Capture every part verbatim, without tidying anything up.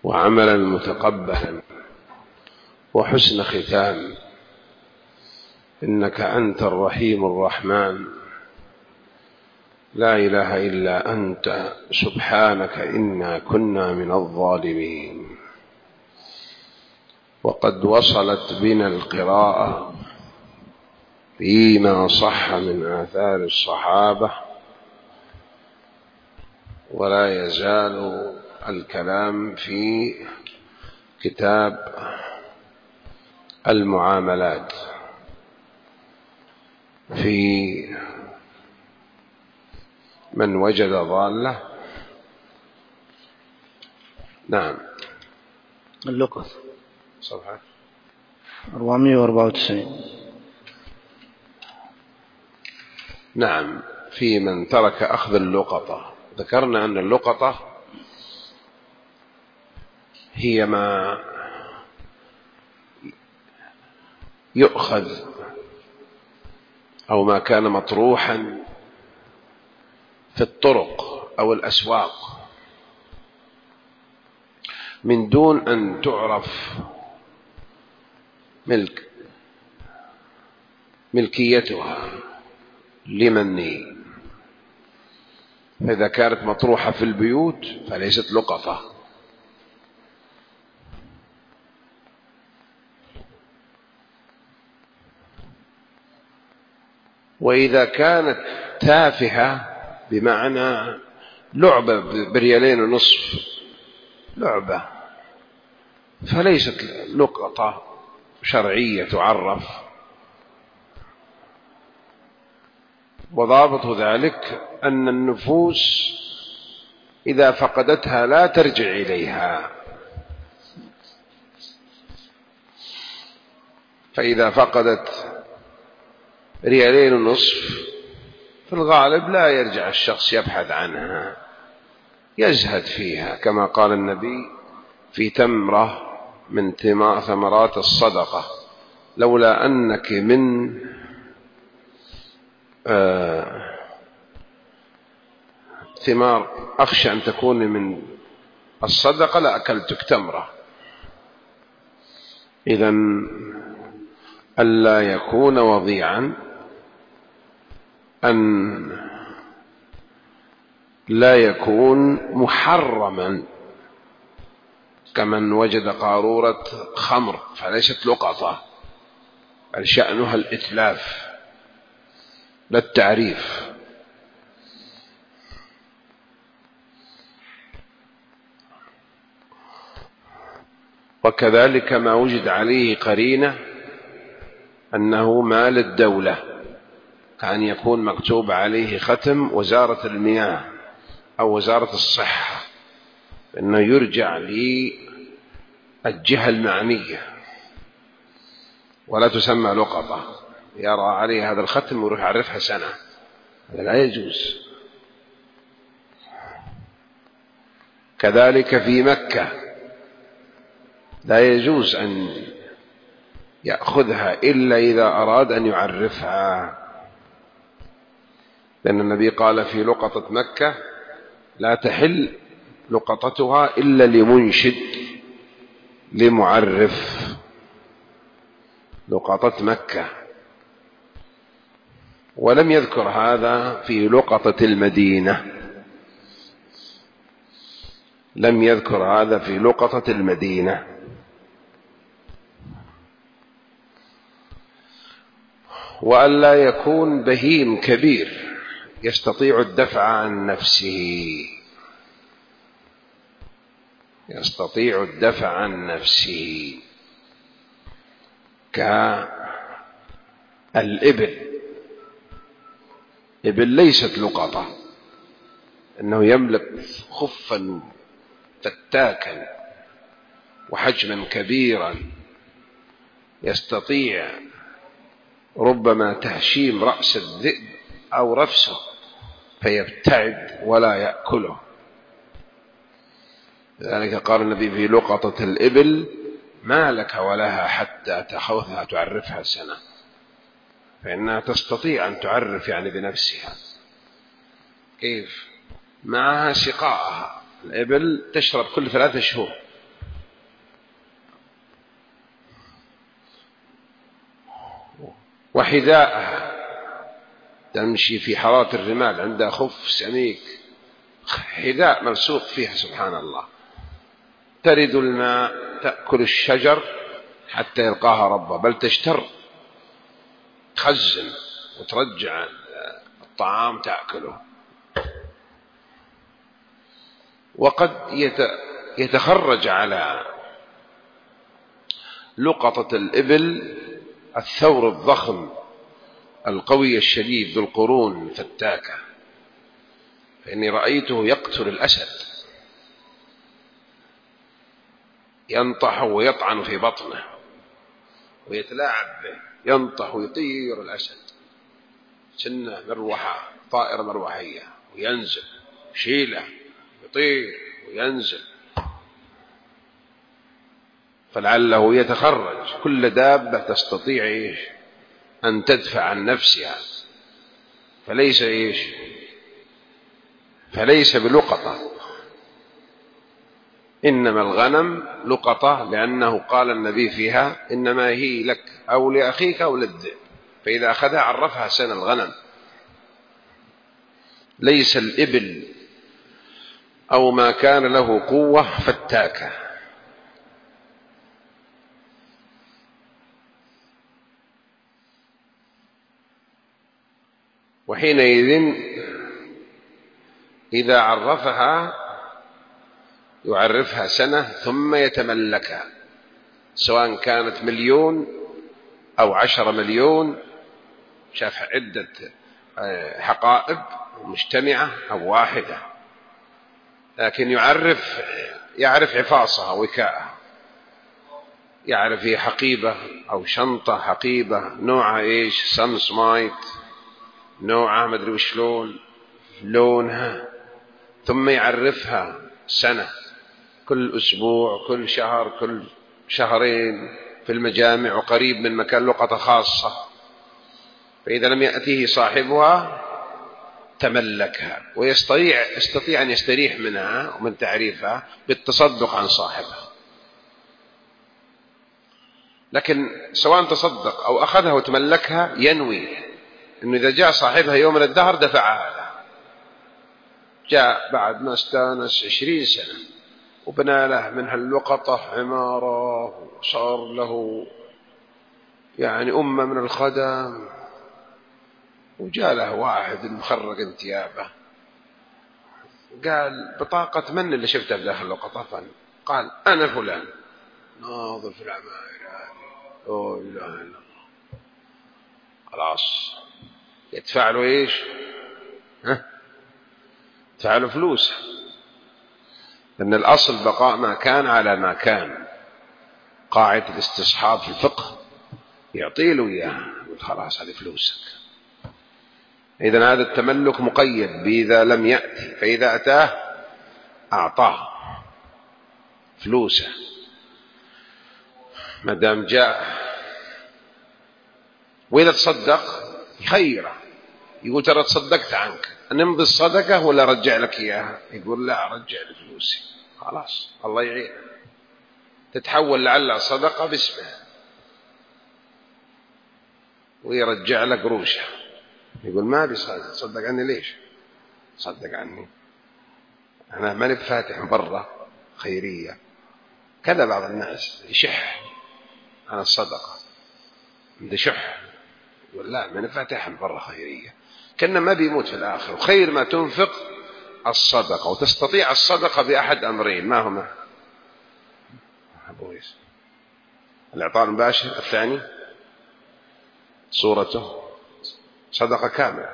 وعملا متقبلا وحسن ختام، إنك أنت الرحيم الرحمن، لا إله إلا أنت سبحانك إنا كنا من الظالمين. وقد وصلت بنا القراءة فيما صح من آثار الصحابة، ولا يزال الكلام في كتاب المعاملات في من وجد ضالة. نعم، اللقط صفحة أربعمائة وأربعة وتسعين. نعم، في من ترك أخذ اللقطة. ذكرنا أن اللقطة هي ما يؤخذ أو ما كان مطروحا في الطرق أو الأسواق من دون أن تعرف ملك ملكيتها لمن. فإذا كانت مطروحة في البيوت فليست لقطة، وإذا كانت تافهة بمعنى لعبة بريالين ونصف لعبة فليست لقطة شرعية تعرف. وضابط ذلك أن النفوس إذا فقدتها لا ترجع إليها، فإذا فقدت ريالين ونصف في الغالب لا يرجع الشخص يبحث عنها، يزهد فيها، كما قال النبي في تمرة من ثمرات الصدقة: لولا أنك من آه ثمار أخشى أن تكون من الصدقة لأكلتك تمرة. إذن ألا يكون وضيعا، أن لا يكون محرما، كمن وجد قارورة خمر فليست لقطة، بل شأنها الإتلاف لا التعريف. وكذلك ما وجد عليه قرينة أنه مال الدولة، كأن يكون مكتوب عليه ختم وزارة المياه أو وزارة الصحة، إنه يرجع للجهة المعنية ولا تسمى لقطة. يرى عليه هذا الختم ويروح يعرفها سنة، هذا لا يجوز. كذلك في مكة لا يجوز أن يأخذها إلا إذا أراد أن يعرفها، لأن النبي قال في لقطة مكة: لا تحل لقطتها إلا لمنشد لمعرف. لقطة مكة. ولم يذكر هذا في لقطة المدينة، لم يذكر هذا في لقطة المدينة. وألا يكون بهيم كبير يستطيع الدفع عن نفسه، يستطيع الدفع عن نفسه كالإبل. إبل ليست لقطة، إنه يملك خفا فتاكا وحجما كبيرا، يستطيع ربما تهشيم رأس الذئب أو رفسه فيبتعد ولا يأكله. لذلك قال النبي في لقطة الإبل: ما لك ولها حتى تأخذها تعرفها سنة، فإنها تستطيع أن تعرف يعني بنفسها. كيف؟ معها سقاءها. الإبل تشرب كل ثلاثة شهور، وحذاءها تمشي في حارات الرمال عندها خف سميك، حذاء ملصوق فيها سبحان الله. ترد الماء، تأكل الشجر حتى يلقاها ربها، بل تشتر، تخزن وترجع الطعام تأكله. وقد يتخرج على لقطة الإبل الثور الضخم القوي الشديد ذو القرون فتاكة، فإني رأيته يقتل الأسد، ينطح ويطعن في بطنه ويتلاعب به، ينطح ويطير الأسد سنة مروحة، طائرة مروحية، وينزل شيله، يطير وينزل، فلعله يتخرج. كل دابة تستطيع إيش أن تدفع عن نفسها، فليس إيش فليس بلقطة، إنما الغنم لقطة، لأنه قال النبي فيها إنما هي لك أو لأخيك أو للذئب، فإذا أخذها عرفها سنة الغنم. ليس الإبل أو ما كان له قوة فتاكة. وحينئذ إذا عرفها يعرفها سنة ثم يتملكها، سواء كانت مليون أو عشر مليون، شاف عدة حقائب مجتمعة أو واحدة، لكن يعرف يعرف عفاصها وكاءها، يعرف هي حقيبة أو شنطة حقيبة، نوعها إيش، سمس مايت، نوعها مدري وشلون، لونها، ثم يعرفها سنة، كل أسبوع، كل شهر، كل شهرين في المجامع وقريب من مكان لقطة خاصة. فإذا لم يأتيه صاحبها تملكها، ويستطيع يستطيع أن يستريح منها ومن تعريفها بالتصدق عن صاحبها. لكن سواء تصدق أو أخذها وتملكها ينوي أنه إذا جاء صاحبها يوم من الدهر دفعها له. جاء بعد ما استانس عشرين سنة وبنى له من هاللقطة عمارة وصار له يعني أمة من الخدم، وجاء له واحد مخرج انتيابه قال بطاقة من اللي شفتها في داخل اللقطة؟ قال أنا فلان. ناظر في العماير هذه، لا إله إلا الله، خلاص يدفع له إيش؟ ها؟ يدفع له فلوس، لأن الأصل بقاء ما كان على ما كان. قاعدة الاستصحاب في الفقه يعطي له إياها، خلاص هذه فلوسك. إذن هذا التملك مقيد بإذا لم يأتي، فإذا أتاه أعطاه فلوسه ما دام جاء. وإذا تصدق خيره، يقول ترى تصدقت عنك، نمضي الصدقة ولا رجع لك إياها؟ يقول لا، رجع لي فلوسي. خلاص الله يعين، تتحول لعل صدقة باسمه ويرجع لك قروشه. يقول ما بيصدق، تصدق عني ليش؟ صدق عني، أنا ماني بفاتح برا خيرية كذا. بعض الناس يشح عن الصدقة، عنده شح، يقول لا ماني فاتح برا خيرية، كأنه ما بيموت في الآخر. وخير ما تنفق الصدقة، وتستطيع الصدقة بأحد أمرين، ما هما؟ أبويس الإعطاء المباشر، الثاني صورته صدقة كاملة،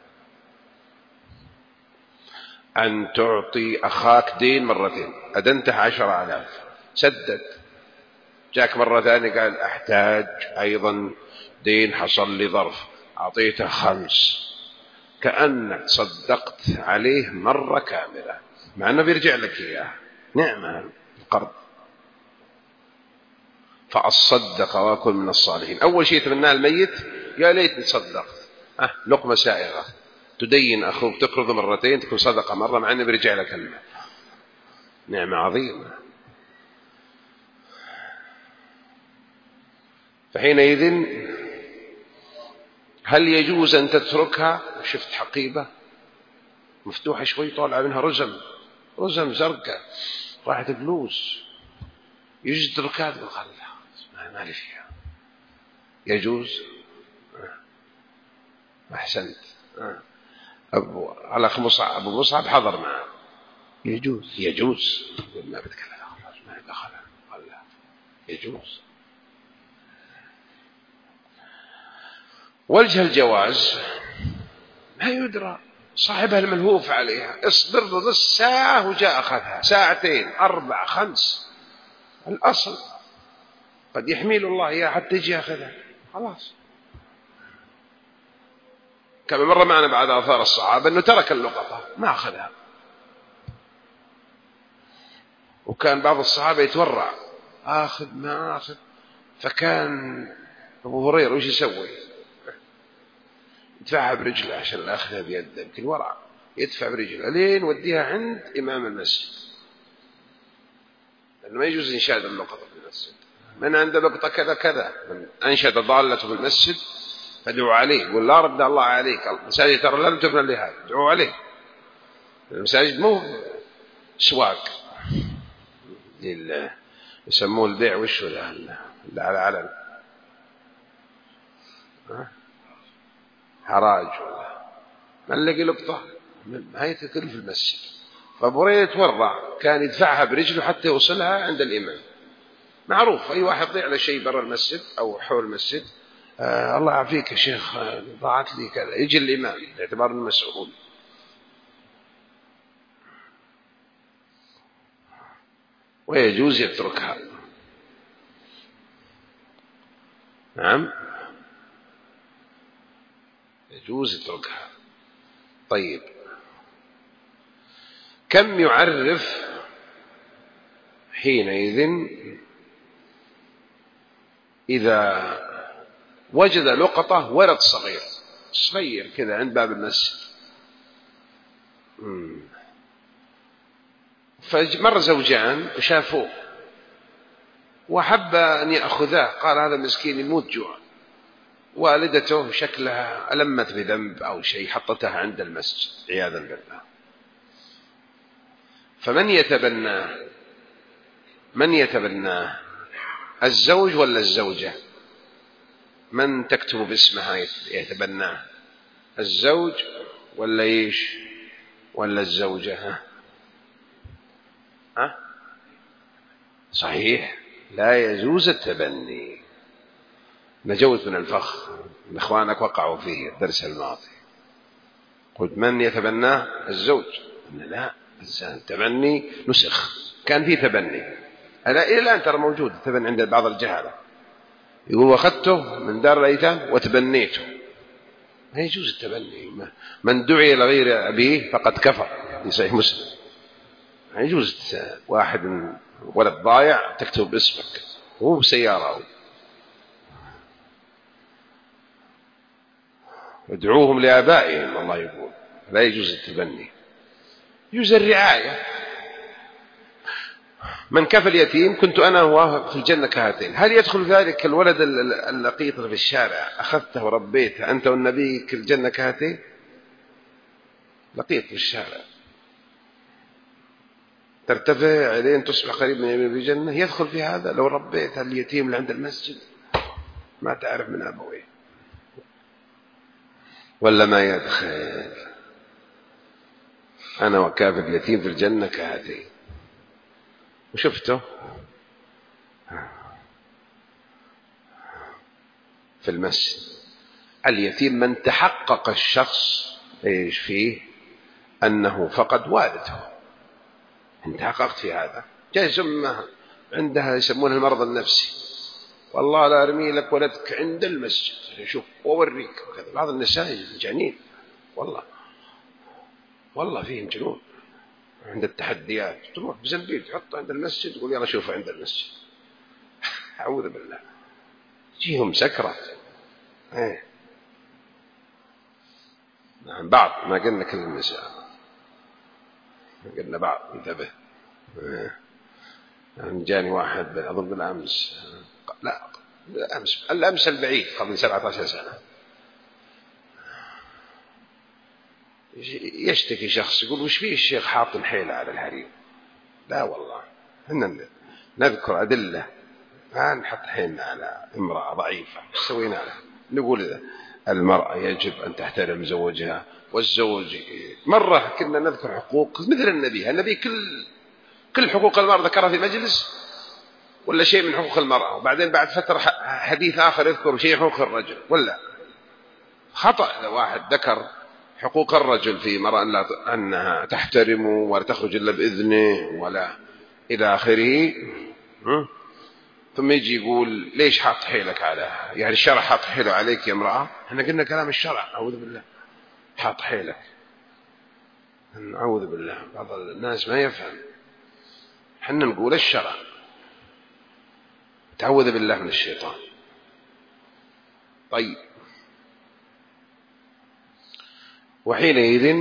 أن تعطي أخاك دين مرتين، أدنته عشر آلاف سدد، جاك مرة ثانية قال أحتاج أيضا دين، حصل لي ظرف، أعطيته خمس، كأنك صدقت عليه مرة كاملة، مع أنه بيرجع لك إياه، نعمة القرض. فأصدق وأكن من الصالحين. أول شيء يتمناه الميت، يا ليت تصدقت، أه لقمة سائغة تدين أخوك، تقرض مرتين، تكون صدقة مرة، مع أنه بيرجع لك المال، نعمة عظيمة. فحينئذ هل يجوز أن تتركها؟ شفت حقيبة مفتوحة شوي طالع منها رزم، رزم زرقاء راحت فلوس، يجوز تركها؟ تقول خلها ما لي فيها. يجوز؟ أحسنت. أبو على مصعب، أبو مصعب حضر معه. يجوز يجوز ما بتكلم ما دخل خلها يجوز. وجه الجواز ما يدرى، صاحبها الملهوف عليها اصبر نص ساعة وجاء أخذها، ساعتين أربع خمس، الأصل قد يحمل الله إياها حتى يجي أخذها خلاص. كما مر معنا بعد آثار الصحابة أنه ترك اللقطة ما أخذها، وكان بعض الصحابة يتورع آخذ ما آخذ، فكان أبو هريرة وش يسوي؟ يدفعها برجله عشان لا أخذها بيده، يمكن ورع يدفع برجله لين وديها عند إمام المسجد، لأنه ما يجوز إنشاد اللقطة في المسجد. من عنده لقطة كذا كذا، من أنشد ضالته في المسجد فادعوا عليه، يقول لا رد الله عليك، المساجد ترى لم تبنى لهذا، ادعوا عليه. المساجد مو سواق يسموه البيع وش اللي على علن حراج ولا ما نلاقي لقطة، هاي تكل في المسجد. فأبو هريرة يتورع كان يدفعها برجله حتى يوصلها عند الإمام. معروف أي واحد ضيع له شيء برا المسجد أو حول المسجد، آه الله يعافيك يا شيخ ضاعت لي كذا، يجي الإمام باعتبار انه مسؤول. ويجوز يتركها. نعم يجوز يتركها. طيب كم يعرف حينئذ إذا وجد لقطة ولد صغير صغير كذا عند باب المسجد، فمر زوجان وشافوه وحب أن يأخذاه، قال هذا مسكين يموت جوع، والدته شكلها ألمت بذنب أو شيء حطتها عند المسجد عياذا بالله. فمن يتبناه؟ من يتبناه الزوج ولا الزوجة؟ من تكتب باسمها يتبناه الزوج ولا إيش ولا الزوجة؟ ها؟ ها؟ صحيح لا يجوز التبني. نجوت من الفخ من إخوانك وقعوا فيه الدرس الماضي، قلت من يتبناه الزوج، لا التبني نسخ، كان فيه تبني أنا إلى الآن ترى موجود التبني عند بعض الجهلة، يقول واخذته من دار الأيتام وتبنيته. ما يجوز التبني، من دعي لغير أبيه فقد كفر في صحيح مسلم. ما يجوز واحد ولد ضايع تكتب باسمك هو بسيارة، ادعوهم لآبائهم الله يقول. لا يجوز التبني، يجوز الرعاية. من كفل يتيم كنت أنا وهو في الجنة كهاتين. هل يدخل ذلك الولد اللقيط في الشارع أخذته وربيته أنت والنبي في الجنة كهاتين؟ لقيط في الشارع ترتفع عليه تصبح قريب من الجنة، يدخل في هذا؟ لو ربيت اليتيم اللي عند المسجد ما تعرف من أبويه ولا ما يدخل. أنا وكافل اليتيم في الجنة كهاتين وشفته في المسجد. اليتيم من تحقق الشخص ايش فيه أنه فقد والده، انت حققت في هذا. جاء أمها عندها يسمونها المرض النفسي، والله لا أرمي لك ولدك عند المسجد شوف ووريك وكذا. بعض النساء جانين والله والله فيهم جنون عند التحديات، تروح بزنبيل تحطه عند المسجد تقول يلا شوفه عند المسجد. أعوذ بالله جيهم سكرة. ايه نعم بعض ما قلنا كل النساء، قلنا بعض انتبه. ايه يعني جاني واحد أظن بالأمس، لا بالأمس الأمس البعيد قبل سبعة عشر سنة، يشتكي شخص يقول وش فيه الشيخ حاط حيلة على الحريم؟ لا والله إحنا نذكر أدلة، ما نحط حيلنا على امرأة ضعيفة. وش سوينا لها؟ نقول إذا المرأة يجب أن تحترم زوجها، والزوج مرة كنا نذكر حقوق مثل النبي. النبي كل كل حقوق المرأة ذكرها في مجلس ولا شيء من حقوق المرأة، وبعدين بعد فترة حديث آخر يذكر شيء حقوق الرجل. ولا خطأ لو واحد ذكر حقوق الرجل في مرأة أنها تحترم ولا تخرج إلا بإذنه ولا إلى آخره، ثم يجي يقول ليش حاط حيلك على، يعني الشرع حاط حيله عليك يا امرأة؟ احنا قلنا كلام الشرع، أعوذ بالله، حاط حيلك، أعوذ بالله. بعض الناس ما يفهم، احنا نقول الشرع. تعوذ بالله من الشيطان. طيب، وحينئذ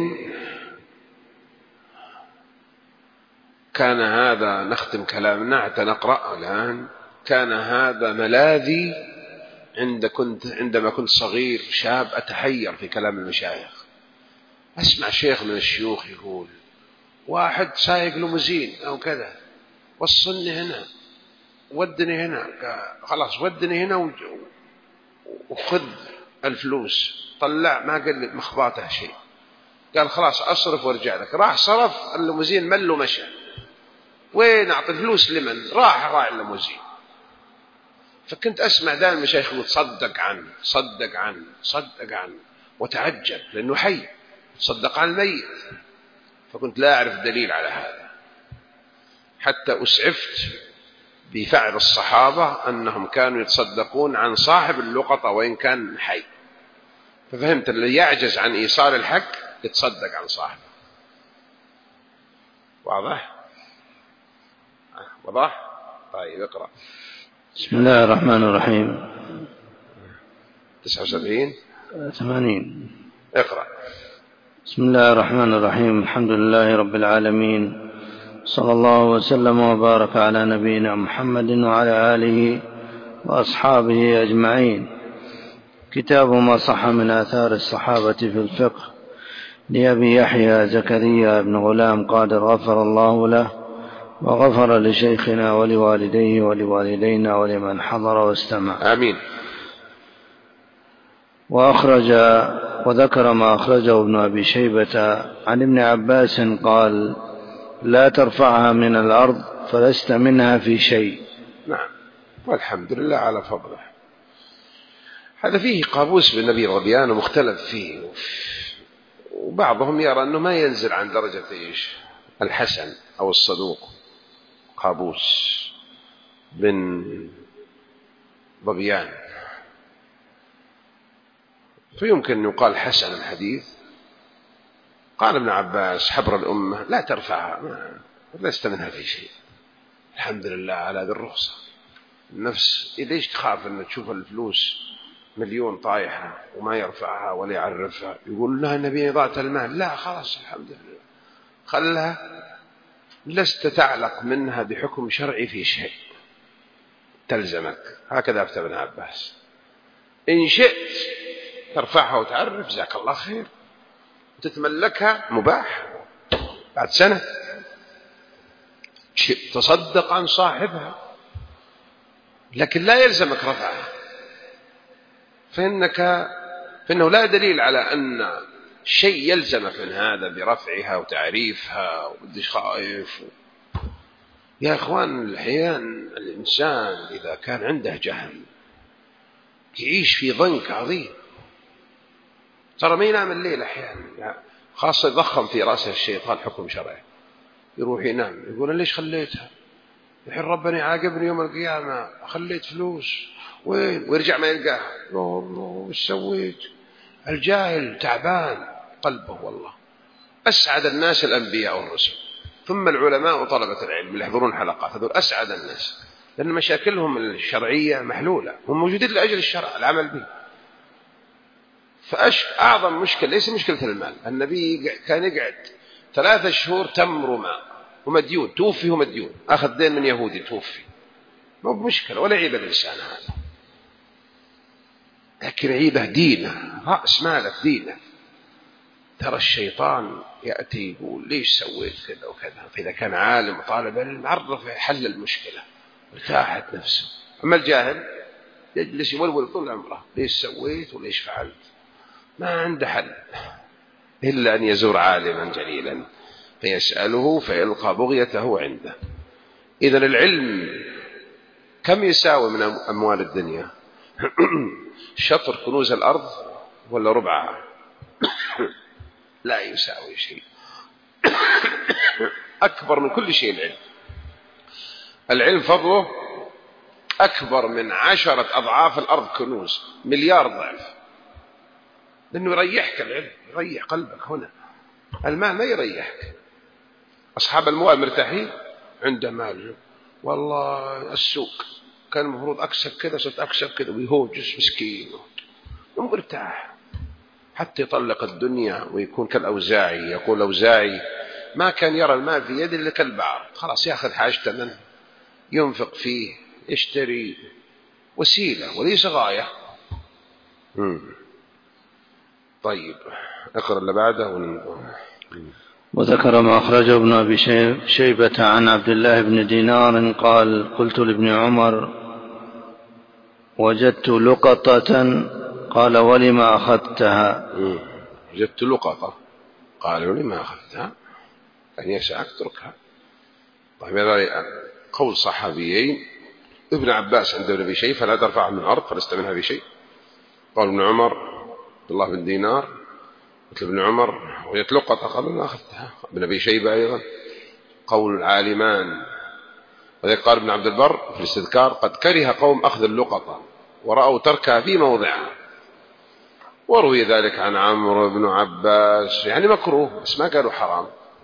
كان هذا، نختم كلامنا حتى نقرأ الآن. كان هذا ملاذي عند كنت عندما كنت صغير شاب أتحير في كلام المشايخ. أسمع شيخ من الشيوخ يقول واحد سايق لمزين أو كذا، وصلني هنا ودني هنا، خلاص ودني هنا وخذ الفلوس. طلع ما قال لي مخباته شيء، قال خلاص أصرف وارجع لك. راح صرف الليموزين مل ومشى. وين أعطي الفلوس لمن؟ راح راح الليموزين. فكنت أسمع دائما المشايخ يقول صدق عنه صدق عنه صدق عنه، وتعجب لأنه حي، صدق عن الميت. فكنت لا أعرف دليل على هذا، حتى أسعفت بفعل الصحابة أنهم كانوا يتصدقون عن صاحب اللقطة وإن كان حي. ففهمت اللي يعجز عن إيصال الحق يتصدق عن صاحبه. واضح؟ واضح؟ طيب اقرأ. بسم الله الرحمن الرحيم. تسعة وسبعين ثمانين. اقرأ. بسم الله الرحمن الرحيم. الحمد لله رب العالمين، صلى الله وسلم وبارك على نبينا محمد وعلى آله وأصحابه أجمعين. كتاب ما صح من آثار الصحابة في الفقه لأبي يحيى زكريا بن غلام قادر غفر الله له وغفر لشيخنا ولوالديه ولوالدينا ولمن حضر واستمع، آمين. وأخرج وذكر ما أخرجه ابن أبي شيبة عن ابن عباس قال لا ترفعها من الأرض فلست منها في شيء. نعم، والحمد لله على فضله. هذا فيه قابوس بالنبي رضيان مختلف فيه، وبعضهم يرى أنه ما ينزل عن درجة إيش الحسن أو الصدوق. قابوس بن ظبيان، فيمكن أن يقال حسن الحديث. قال ابن عباس حبر الأمة لا ترفعها، لست منها في شيء. الحمد لله على ذي الرخصة. النفس ليش تخاف أن تشوف الفلوس مليون طايحة وما يرفعها ولا يعرفها؟ يقول لها النبي إضاعة المال. لا خلاص الحمد لله، خلها، لست تعلق منها بحكم شرعي في شيء تلزمك. هكذا أفتى ابن عباس. إن شئت ترفعها وتعرف جزاك الله خير، وتتملكها مباح بعد سنة. شئت تصدق عن صاحبها، لكن لا يلزمك رفعها، فإنك فإنه لا دليل على أن شيء يلزمك من هذا برفعها وتعريفها وبدش خائف. يا أخوان، الأحيان الإنسان إذا كان عنده جهل يعيش في ضنك عظيم، ترى ما ينام الليل أحيانا، يعني خاصة يضخم في رأسه الشيطان حكم شرعي، يروح ينام يقول ليش خليتها؟ الحين ربنا يعاقبني يوم القيامة، خليت فلوس وين؟ ويرجع ما يلقاها. الله وش سويت؟ الجاهل تعبان قلبه. والله أسعد الناس الأنبياء والرسل، ثم العلماء وطلبة العلم اللي يحضرون حلقات، هذول أسعد الناس، لأن مشاكلهم الشرعية محلولة، هم موجودين لأجل الشرع العمل به. فأعظم مشكلة ليس مشكلة المال. النبي كان يقعد ثلاثة شهور تمر ماء ومديون، توفي ومديون، أخذ دين من يهودي توفي، ما بمشكلة ولا عيبة الإنسان هذا، لكن عيبة دينه، رأس مالك دينه. ترى الشيطان يأتي يقول ليش سويت كذا وكذا، فإذا كان عالم طالب علم عرف حل المشكلة ارتاحت نفسه. أما الجاهل يجلس يولول طول عمره ليش سويت وليش فعلت، ما عنده حل إلا أن يزور عالما جليلا فيسأله فيلقى بغيته عنده. إذن العلم كم يساوي من أموال الدنيا؟ شطر كنوز الأرض ولا ربعها؟ لا يساوي شيء. أكبر من كل شيء العلم. العلم فضله أكبر من عشرة أضعاف الأرض كنوز، مليار ضعف، لأنه يريحك العلم، يريح قلبك. هنا المال ما يريحك. أصحاب الموال مرتاحين عنده مال، والله السوق كان المفروض أكسب كذا صرت أكسب كذا، ويهوجس مسكين ومرتاح حتى يطلق الدنيا ويكون كالأوزاعي. يقول الأوزاعي ما كان يرى المال في يده إلا كالبعر، خلاص يأخذ حاجته منه ينفق فيه يشتري، وسيلة وليس غاية. مم. طيب اقرأ اللي بعده. وذكر ما أخرجه ابن أبي شيبة عن عبد الله بن دينار قال قلت لابن عمر وجدت لقطة قال ولما أخذتها؟ وجدت لقطة قال ولما أخذتها؟ أن يسعك تركها. طيب هذا قول صحابيين. ابن عباس عند ابن أبي شيبة فلا ترفعها من الأرض فلست منها بشيء. قال ابن عمر عبد الله بن دينار مثل ابن عمر وجدت لقطة قال ما أخذتها. ابن أبي شيبة أيضا قول العالمان. وذلك قال ابن عبد البر في الاستذكار قد كره قوم أخذ اللقطة ورأوا تركها في موضعها. وروي ذلك عن عمرو بن عباس يعني مكروه بس ما قالوا حرام.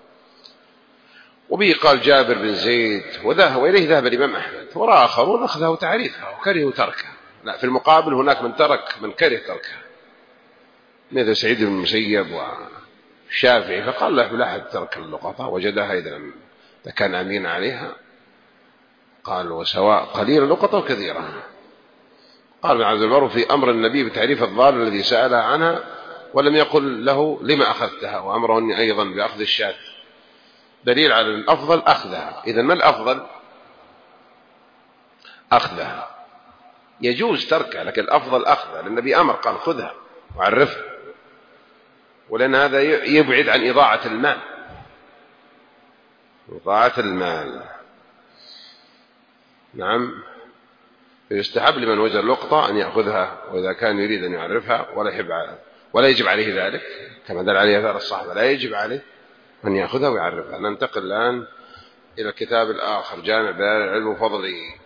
وبه قال جابر بن زيد وذهب وإليه ذهب الإمام أحمد. ورأى آخرون أخذه تعريفها وكرهوا تركها. لا، في المقابل هناك من ترك من كره تركها مثل سعيد بن المسيب والشافعي فقال له لا أحد ترك اللقطة وجدها إذا كان أمين عليها. قال وسواء قليل اللقطة وكثيرة. قال ابن عبد البر في أمر النبي بتعريف الضال الذي سألها عنها ولم يقل له لما أخذتها، وأمرني أيضا بأخذ الشاة دليل على الأفضل أخذها. إذا ما الأفضل؟ أخذها. يجوز تركها لكن الأفضل أخذها، لأن النبي أمر قال خذها وعرفها، ولأن هذا يبعد عن إضاعة المال. إضاعة المال نعم. يستحب لمن وجد اللقطة أن يأخذها، وإذا كان يريد أن يعرفها ولا يحب ولا يجب عليه ذلك كما دل عليه أثار الصحابة، لا يجب عليه أن يأخذها ويعرفها. ننتقل الآن إلى الكتاب الآخر جامع بيان العلم وفضله.